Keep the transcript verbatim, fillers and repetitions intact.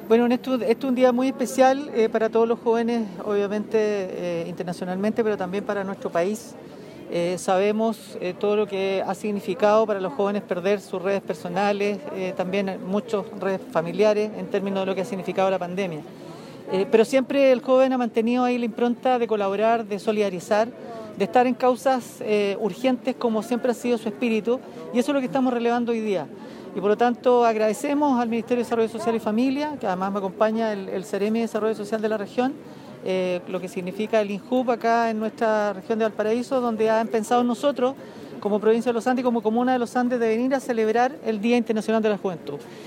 Bueno, esto, esto es un día muy especial eh, para todos los jóvenes, obviamente eh, internacionalmente, pero también para nuestro país. Eh, sabemos eh, todo lo que ha significado para los jóvenes perder sus redes personales, eh, también muchas redes familiares en términos de lo que ha significado la pandemia. Eh, pero siempre el joven ha mantenido ahí la impronta de colaborar, de solidarizar, de estar en causas eh, urgentes como siempre ha sido su espíritu, y eso es lo que estamos relevando hoy día. Y por lo tanto agradecemos al Ministerio de Desarrollo Social y Familia, que además me acompaña el, el Ceremi de Desarrollo Social de la región, eh, lo que significa el INJUV acá en nuestra región de Valparaíso, donde han pensado en nosotros como provincia de los Andes y como comuna de los Andes de venir a celebrar el Día Internacional de la Juventud.